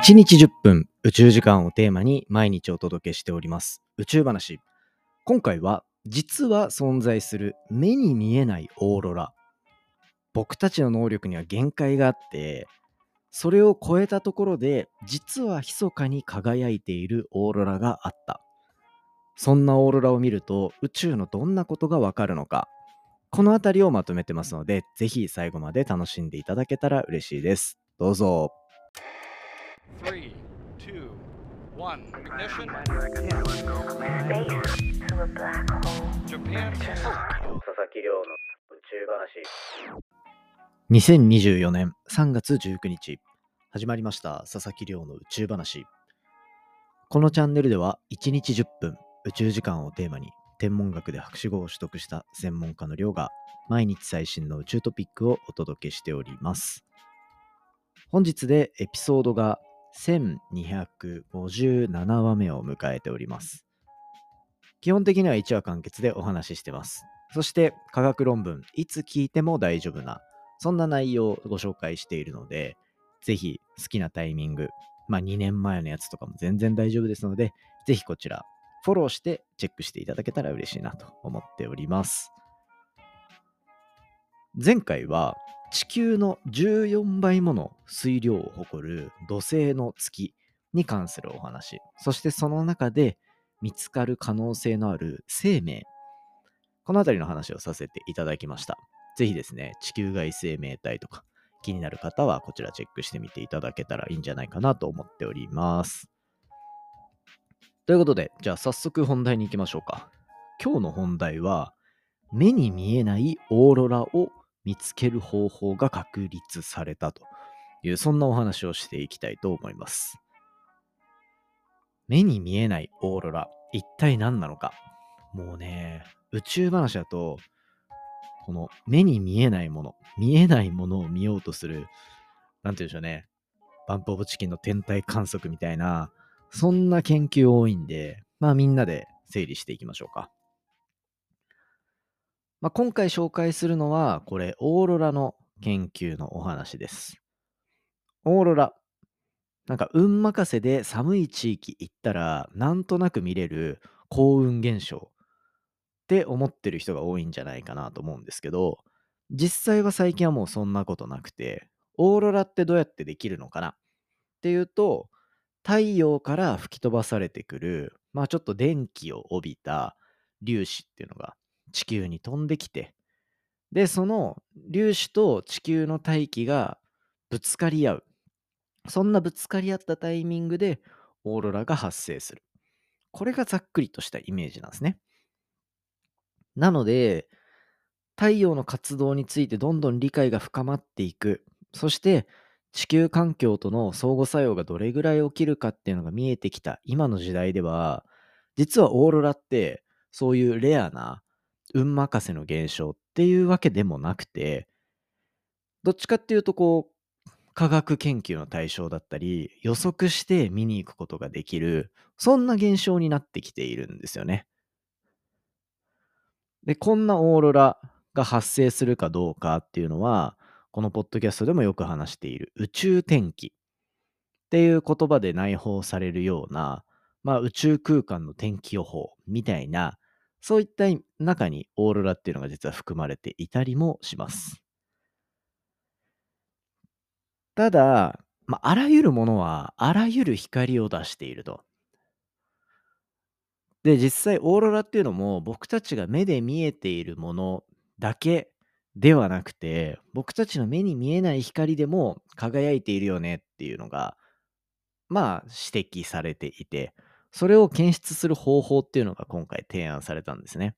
1日10分宇宙時間をテーマに毎日お届けしております宇宙話。今回は実は存在する目に見えないオーロラ。僕たちの能力には限界があって、それを超えたところで実は密かに輝いているオーロラがあった。そんなオーロラを見ると宇宙のどんなことがわかるのか、このあたりをまとめてますので、ぜひ最後まで楽しんでいただけたら嬉しいです。どうぞ。 3, 2, 1, ignition. Japan. 佐々木亮の宇宙話。2024年3月19日始まりました佐々木亮の宇宙話。このチャンネルでは1日10分宇宙時間をテーマに、天文学で博士号を取得した専門家の亮が毎日最新の宇宙トピックをお届けしております。本日でエピソードが1257話目を迎えております。基本的には1話完結でお話ししてます。そして科学論文いつ聞いても大丈夫な、そんな内容をご紹介しているので、ぜひ好きなタイミング、2年前のやつとかも全然大丈夫ですので、ぜひこちらフォローしてチェックしていただけたら嬉しいなと思っております。前回は地球の14倍もの水量を誇る土星の月に関するお話、そしてその中で見つかる可能性のある生命、このあたりの話をさせていただきました。ぜひですね、地球外生命体とか気になる方はこちらチェックしてみていただけたらいいんじゃないかなと思っております。ということで、じゃあ早速本題に行きましょうか。今日の本題は、目に見えないオーロラを見つける方法が確立されたという、そんなお話をしていきたいと思います。目に見えないオーロラ、一体何なのか。もうね、宇宙話だと、この目に見えないもの、見えないものを見ようとする、なんて言うんでしょうね、バンプオブチキンの天体観測みたいな、そんな研究多いんで、みんなで整理していきましょうか。今回紹介するのは、これ、オーロラの研究のお話です。オーロラ。なんか運任せで寒い地域行ったら、なんとなく見れる幸運現象って思ってる人が多いんじゃないかなと思うんですけど、実際は最近はもうそんなことなくて、オーロラってどうやってできるのかなっていうと、太陽から吹き飛ばされてくる、ちょっと電気を帯びた粒子っていうのが地球に飛んできて、で、その粒子と地球の大気がぶつかり合う。そんなぶつかり合ったタイミングでオーロラが発生する。これがざっくりとしたイメージなんですね。なので、太陽の活動についてどんどん理解が深まっていく。そして地球環境との相互作用がどれぐらい起きるかっていうのが見えてきた今の時代では、実はオーロラってそういうレアな運任せの現象っていうわけでもなくて、どっちかっていうと科学研究の対象だったり、予測して見に行くことができる、そんな現象になってきているんですよね。で、こんなオーロラが発生するかどうかっていうのは、このポッドキャストでもよく話している宇宙天気っていう言葉で内包されるような、宇宙空間の天気予報みたいな、そういった中にオーロラっていうのが実は含まれていたりもします。ただ、あらゆるものはあらゆる光を出していると。で、実際オーロラっていうのも僕たちが目で見えているものだけではなくて、僕たちの目に見えない光でも輝いているよねっていうのが、指摘されていて、それを検出する方法っていうのが今回提案されたんですね。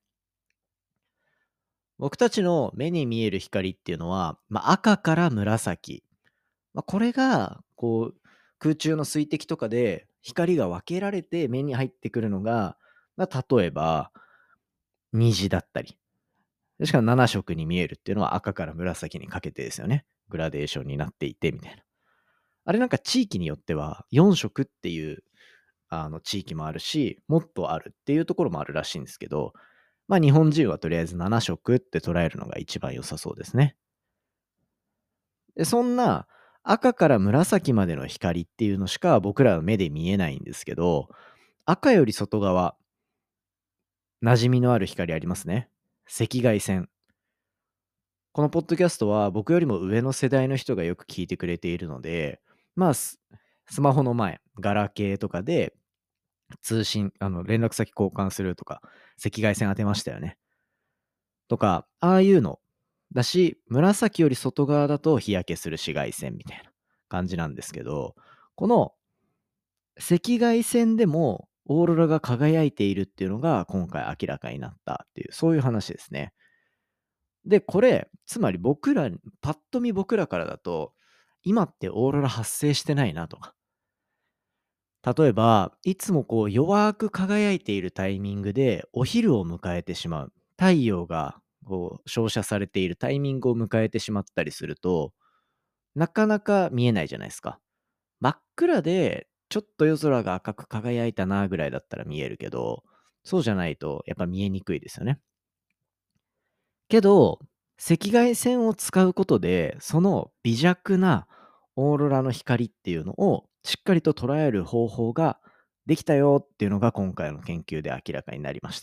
僕たちの目に見える光っていうのは、赤から紫。これが、空中の水滴とかで光が分けられて目に入ってくるのが、例えば、虹だったり。しかも7色に見えるっていうのは赤から紫にかけてですよね。グラデーションになっていてみたいな。あれなんか地域によっては4色っていう地域もあるし、もっとあるっていうところもあるらしいんですけど、日本人はとりあえず7色って捉えるのが一番良さそうですね。で、そんな赤から紫までの光っていうのしか僕らの目で見えないんですけど、赤より外側、馴染みのある光ありますね。赤外線。このポッドキャストは僕よりも上の世代の人がよく聞いてくれているので、まあ、スマホの前、ガラケーとかで通信、連絡先交換するとか、赤外線当てましたよね。とか、ああいうのだし、紫より外側だと日焼けする紫外線みたいな感じなんですけど、この赤外線でもオーロラが輝いているっていうのが今回明らかになったっていう、そういう話ですね。で、これ、つまりパッと見僕らからだと、今ってオーロラ発生してないなとか、例えば、いつもこう弱く輝いているタイミングでお昼を迎えてしまう。太陽がこう照射されているタイミングを迎えてしまったりすると、なかなか見えないじゃないですか。真っ暗で、ちょっと夜空が赤く輝いたなぐらいだったら見えるけど、そうじゃないとやっぱ見えにくいですよね。けど、赤外線を使うことで、その微弱なオーロラの光っていうのをしっかりと捉える方法ができたよっていうのが今回の研究で明らかになりました。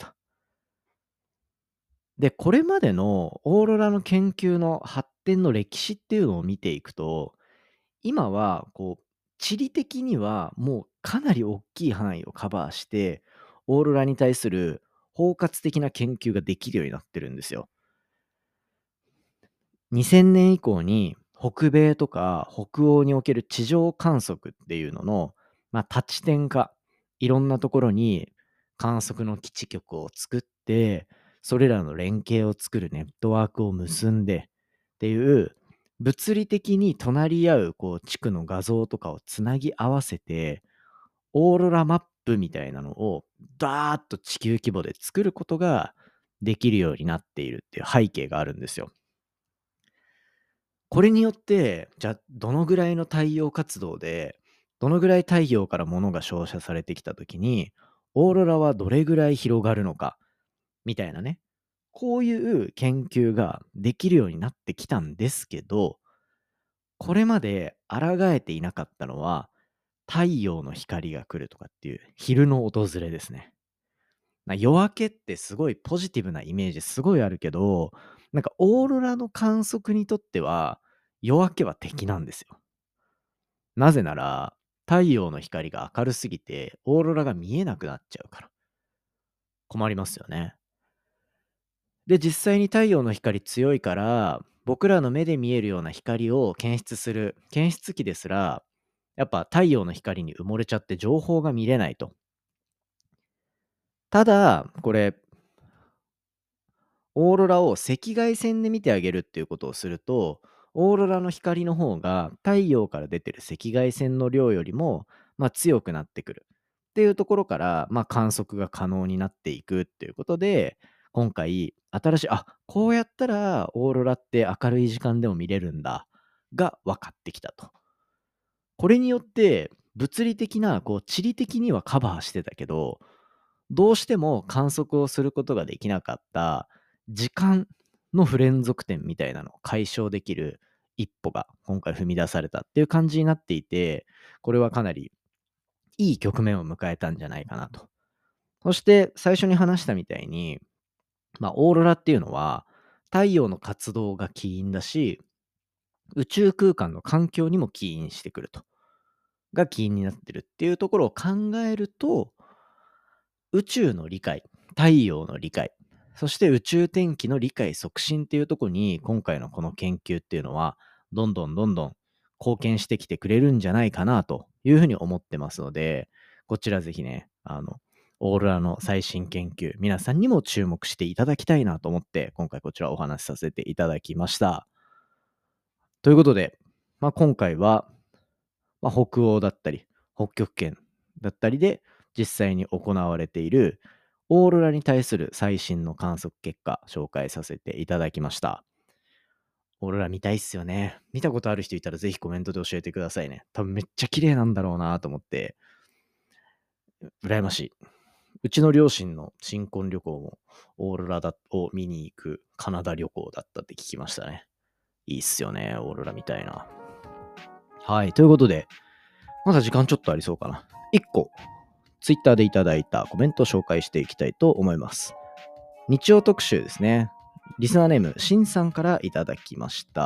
で、これまでのオーロラの研究の発展の歴史っていうのを見ていくと、今はこう地理的にはもうかなり大きい範囲をカバーして、オーロラに対する包括的な研究ができるようになってるんですよ。2000年以降に北米とか北欧における地上観測っていうのの、多地点化、いろんなところに観測の基地局を作って、それらの連携を作るネットワークを結んでっていう、物理的に隣り合うこう地区の画像とかをつなぎ合わせて、オーロラマップみたいなのをダーッと地球規模で作ることができるようになっているっていう背景があるんですよ。これによって、じゃあ、どのぐらいの太陽活動で、どのぐらい太陽から物が照射されてきたときに、オーロラはどれぐらい広がるのか、みたいなね。こういう研究ができるようになってきたんですけど、これまで抗えていなかったのは、太陽の光が来るとかっていう昼の訪れですね。夜明けってすごいポジティブなイメージすごいあるけど、なんかオーロラの観測にとっては、夜明けは敵なんですよ。なぜなら、太陽の光が明るすぎて、オーロラが見えなくなっちゃうから。困りますよね。で、実際に太陽の光強いから、僕らの目で見えるような光を検出する検出器ですら、やっぱ太陽の光に埋もれちゃって情報が見れないと。ただ、これ、オーロラを赤外線で見てあげるっていうことをすると、オーロラの光の方が太陽から出てる赤外線の量よりも、強くなってくるっていうところから、観測が可能になっていくっていうことで、今回新しい、こうやったらオーロラって明るい時間でも見れるんだが分かってきたと。これによって物理的なこう地理的にはカバーしてたけど、どうしても観測をすることができなかった時間の不連続点みたいなのを解消できる一歩が今回踏み出されたっていう感じになっていて、これはかなりいい局面を迎えたんじゃないかなと。そして最初に話したみたいに、オーロラっていうのは太陽の活動が起因だし、宇宙空間の環境にも起因してくると。が起因になってるっていうところを考えると、宇宙の理解、太陽の理解、そして宇宙天気の理解促進っていうところに、今回のこの研究っていうのは、どんどんどんどん貢献してきてくれるんじゃないかなというふうに思ってますので、こちらぜひね、オーロラの最新研究、皆さんにも注目していただきたいなと思って、今回こちらお話しさせていただきました。ということで、今回は、北欧だったり、北極圏だったりで実際に行われているオーロラに対する最新の観測結果紹介させていただきました。オーロラ見たいっすよね。見たことある人いたらぜひコメントで教えてくださいね。多分めっちゃ綺麗なんだろうなと思って、羨ましい。うちの両親の新婚旅行もオーロラを見に行くカナダ旅行だったって聞きましたね。いいっすよね、オーロラみたいな。 はい。ということで、まだ時間ちょっとありそうかな。1個、ツイッターでいただいたコメントを紹介していきたいと思います。日曜特集ですね。リスナーネーム、しんさんからいただきました。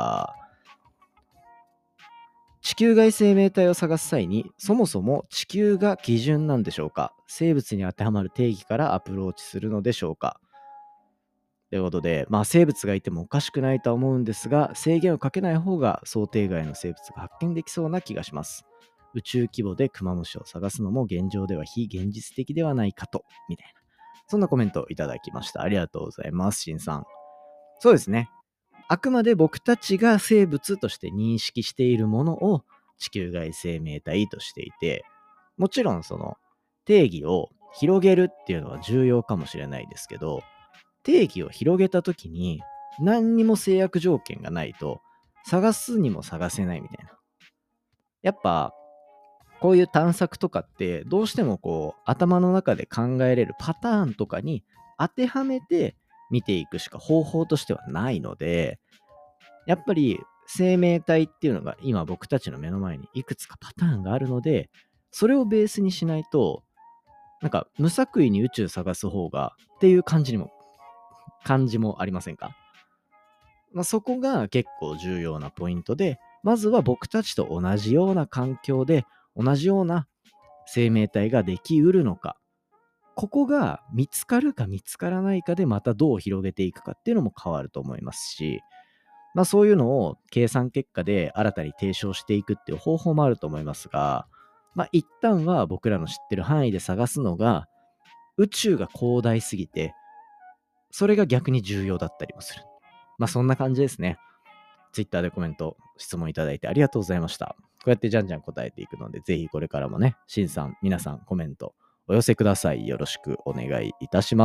地球外生命体を探す際に、そもそも地球が基準なんでしょうか？生物に当てはまる定義からアプローチするのでしょうか？ということで、生物がいてもおかしくないとは思うんですが、制限をかけない方が想定外の生物が発見できそうな気がします。宇宙規模でクマムシを探すのも現状では非現実的ではないかと、みたいな。そんなコメントをいただきました。ありがとうございます、しんさん。そうですね。あくまで僕たちが生物として認識しているものを地球外生命体としていて、もちろんその定義を広げるっていうのは重要かもしれないですけど、定義を広げたときに何にも制約条件がないと探すにも探せないみたいな。やっぱこういう探索とかってどうしてもこう頭の中で考えれるパターンとかに当てはめて見ていくしか方法としてはないので、やっぱり生命体っていうのが今僕たちの目の前にいくつかパターンがあるので、それをベースにしないと、なんか無作為に宇宙探す方がっていう感じもありませんか？そこが結構重要なポイントで、まずは僕たちと同じような環境で同じような生命体ができうるのか、ここが見つかるか見つからないかでまたどう広げていくかっていうのも変わると思いますし、そういうのを計算結果で新たに提唱していくっていう方法もあると思いますが、一旦は僕らの知ってる範囲で探すのが、宇宙が広大すぎて、それが逆に重要だったりもする。そんな感じですね。ツイッターでコメント、質問いただいてありがとうございました。こうやってじゃんじゃん答えていくので、ぜひこれからもね、しんさん、皆さんコメントお寄せください。よろしくお願いいたします。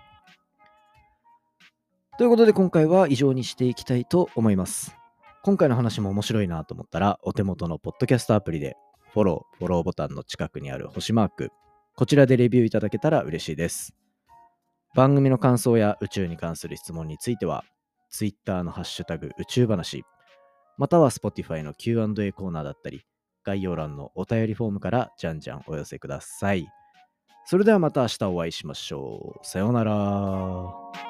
ということで今回は以上にしていきたいと思います。今回の話も面白いなと思ったら、お手元のポッドキャストアプリでフォローボタンの近くにある星マーク、こちらでレビューいただけたら嬉しいです。番組の感想や宇宙に関する質問については、Twitter のハッシュタグ宇宙話、または Spotify の Q&A コーナーだったり、概要欄のお便りフォームからじゃんじゃんお寄せください。それではまた明日お会いしましょう。さようなら。